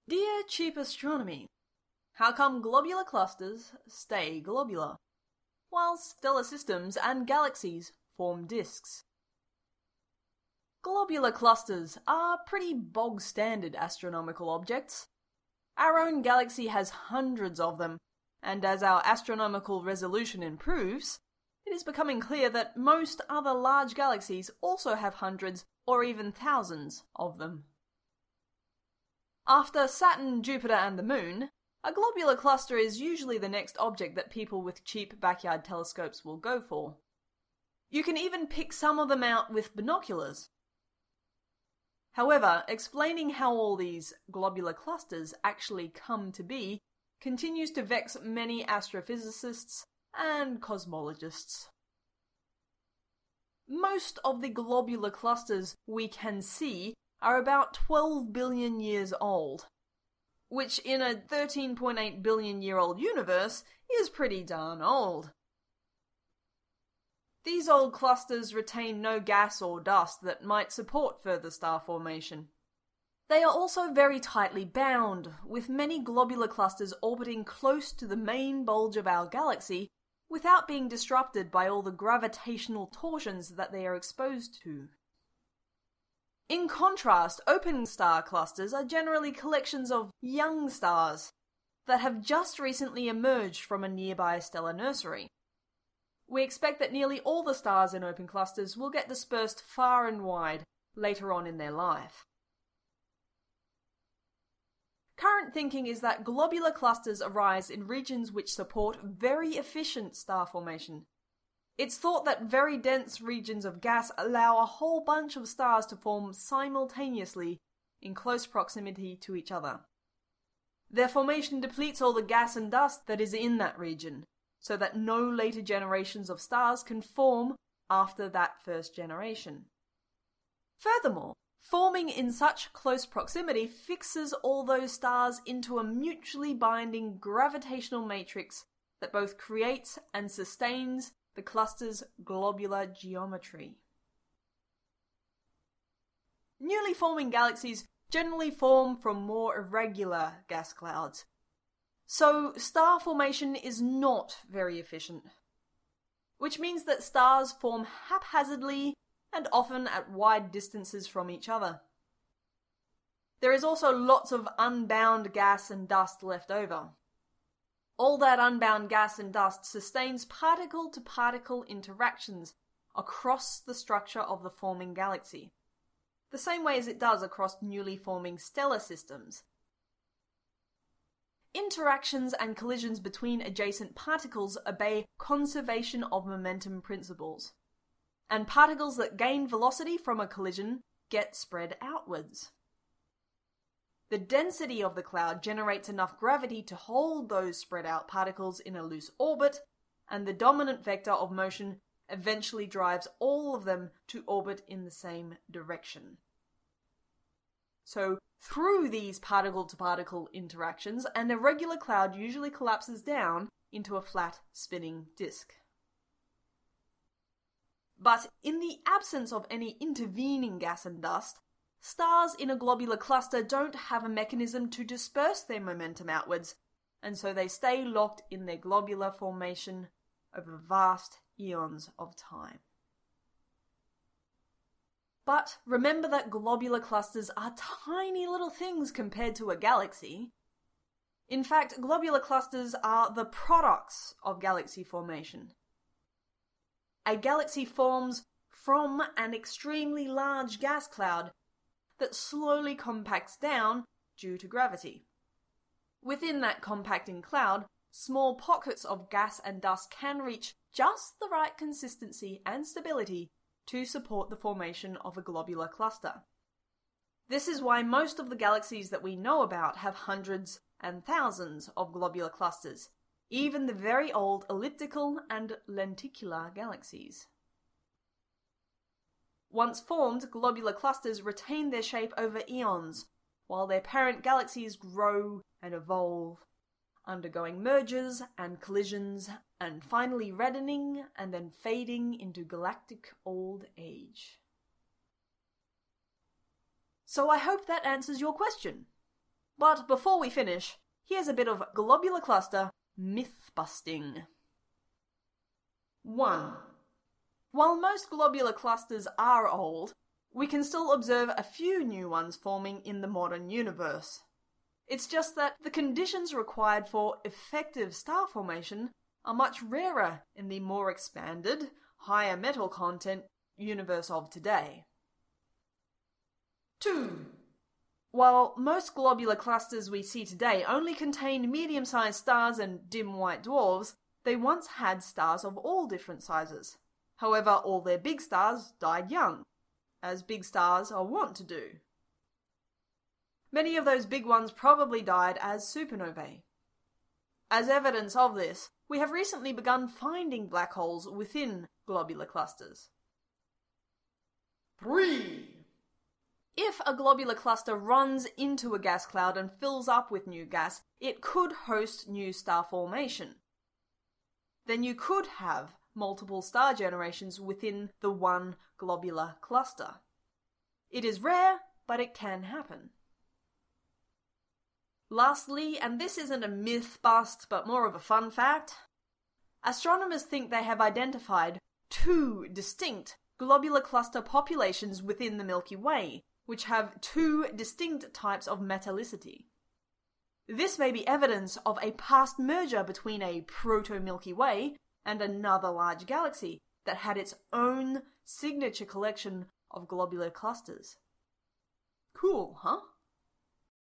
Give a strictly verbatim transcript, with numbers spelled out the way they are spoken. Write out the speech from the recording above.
Dear Cheap Astronomy, how come globular clusters stay globular, while stellar systems and galaxies form disks? Globular clusters are pretty bog-standard astronomical objects. Our own galaxy has hundreds of them, and as our astronomical resolution improves, it is becoming clear that most other large galaxies also have hundreds or even thousands of them. After Saturn, Jupiter and the Moon, a globular cluster is usually the next object that people with cheap backyard telescopes will go for. You can even pick some of them out with binoculars. However, explaining how all these globular clusters actually come to be continues to vex many astrophysicists and cosmologists. Most of the globular clusters we can see are about twelve billion years old, which in a thirteen point eight billion year old universe is pretty darn old. These old clusters retain no gas or dust that might support further star formation. They are also very tightly bound, with many globular clusters orbiting close to the main bulge of our galaxy without being disrupted by all the gravitational torsions that they are exposed to. In contrast, open star clusters are generally collections of young stars that have just recently emerged from a nearby stellar nursery. We expect that nearly all the stars in open clusters will get dispersed far and wide later on in their life. Current thinking is that globular clusters arise in regions which support very efficient star formation. It's thought that very dense regions of gas allow a whole bunch of stars to form simultaneously in close proximity to each other. Their formation depletes all the gas and dust that is in that region, so that no later generations of stars can form after that first generation. Furthermore, forming in such close proximity fixes all those stars into a mutually binding gravitational matrix that both creates and sustains the cluster's globular geometry. Newly forming galaxies generally form from more irregular gas clouds, so star formation is not very efficient, which means that stars form haphazardly and often at wide distances from each other. There is also lots of unbound gas and dust left over. All that unbound gas and dust sustains particle-to-particle interactions across the structure of the forming galaxy, the same way as it does across newly forming stellar systems. Interactions and collisions between adjacent particles obey conservation of momentum principles, and particles that gain velocity from a collision get spread outwards. The density of the cloud generates enough gravity to hold those spread out particles in a loose orbit, and the dominant vector of motion eventually drives all of them to orbit in the same direction. So, through these particle-to-particle interactions, an irregular cloud usually collapses down into a flat, spinning disk. But in the absence of any intervening gas and dust, stars in a globular cluster don't have a mechanism to disperse their momentum outwards, and so they stay locked in their globular formation over vast eons of time. But remember that globular clusters are tiny little things compared to a galaxy. In fact, globular clusters are the products of galaxy formation. A galaxy forms from an extremely large gas cloud that slowly compacts down due to gravity. Within that compacting cloud, small pockets of gas and dust can reach just the right consistency and stability to support the formation of a globular cluster. This is why most of the galaxies that we know about have hundreds and thousands of globular clusters, even the very old elliptical and lenticular galaxies. Once formed, globular clusters retain their shape over eons, while their parent galaxies grow and evolve, undergoing mergers and collisions, and finally reddening and then fading into galactic old age. So I hope that answers your question. But before we finish, here's a bit of globular cluster myth-busting. one. While most globular clusters are old, we can still observe a few new ones forming in the modern universe. It's just that the conditions required for effective star formation are much rarer in the more expanded, higher metal content universe of today. two. While most globular clusters we see today only contain medium-sized stars and dim white dwarfs, they once had stars of all different sizes. However, all their big stars died young, as big stars are wont to do. Many of those big ones probably died as supernovae. As evidence of this, we have recently begun finding black holes within globular clusters. three. If a globular cluster runs into a gas cloud and fills up with new gas, it could host new star formation. Then you could have multiple star generations within the one globular cluster. It is rare, but it can happen. Lastly, and this isn't a myth bust, but more of a fun fact, astronomers think they have identified two distinct globular cluster populations within the Milky Way, which have two distinct types of metallicity. This may be evidence of a past merger between a proto-Milky Way and another large galaxy that had its own signature collection of globular clusters. Cool, huh?